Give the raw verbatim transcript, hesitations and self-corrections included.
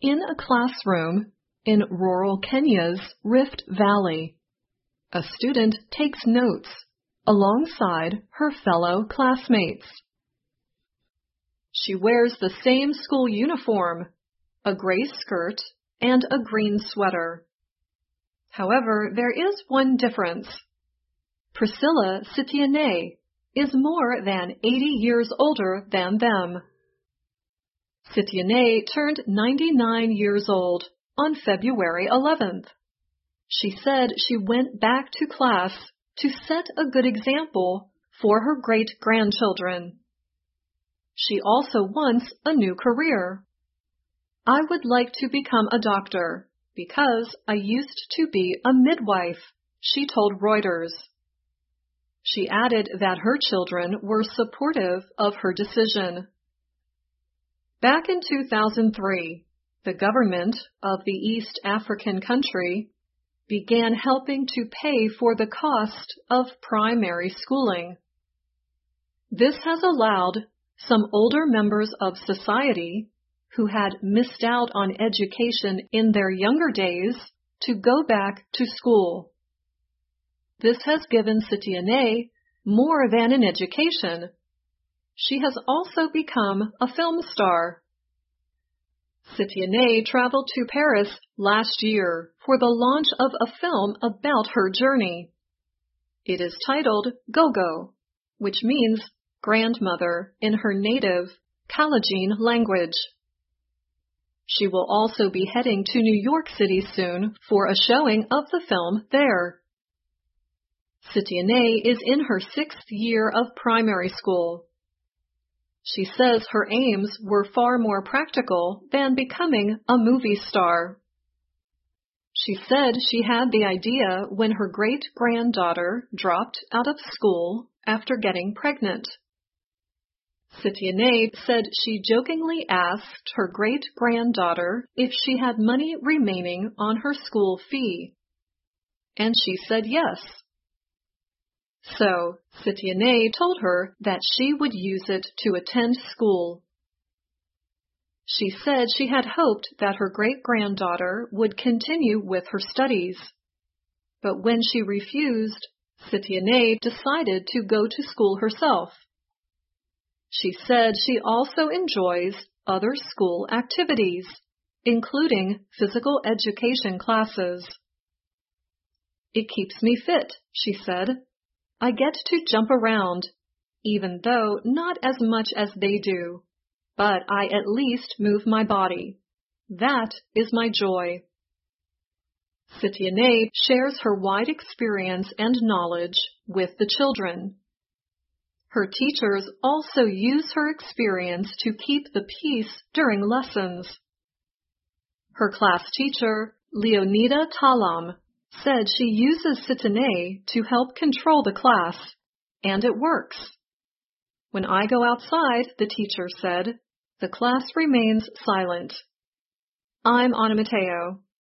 In a classroom in rural Kenya's Rift Valley, a student takes notes alongside her fellow classmates. She wears the same school uniform, a gray skirt and a green sweater. However, there is one difference. Priscilla Sitiene is more than eighty years older than them. Sitiene turned ninety-nine years old on February eleventh. She said she went back to class to set a good example for her great-grandchildren. She also wants a new career. I would like to become a doctor because I used to be a midwife, she told Reuters. She added that her children were supportive of her decision. Back in two thousand three, the government of the East African country began helping to pay for the cost of primary schooling. This has allowed some older members of society who had missed out on education in their younger days to go back to school. This has given Sitiene more than an education. She has also become a film star. Sitiene traveled to Paris last year for the launch of a film about her journey. It is titled Gogo, which means grandmother in her native Kalenjin language. She will also be heading to New York City soon for a showing of the film there. Sitiene is in her sixth year of primary school. She says her aims were far more practical than becoming a movie star. She said she had the idea when her great-granddaughter dropped out of school after getting pregnant. Sitiene said she jokingly asked her great-granddaughter if she had money remaining on her school fee, and she said yes. So, Sitiene told her that she would use it to attend school. She said she had hoped that her great-granddaughter would continue with her studies, but when she refused, Sitiene decided to go to school herself. She said she also enjoys other school activities, including physical education classes. It keeps me fit, she said. I get to jump around, even though not as much as they do, but I at least move my body. That is my joy. Sitiene shares her wide experience and knowledge with the children. Her teachers also use her experience to keep the peace during lessons. Her class teacher, Leonida Talam, said she uses Sitiene to help control the class, and it works. When I go outside, the teacher said, the class remains silent. I'm Ana Mateo.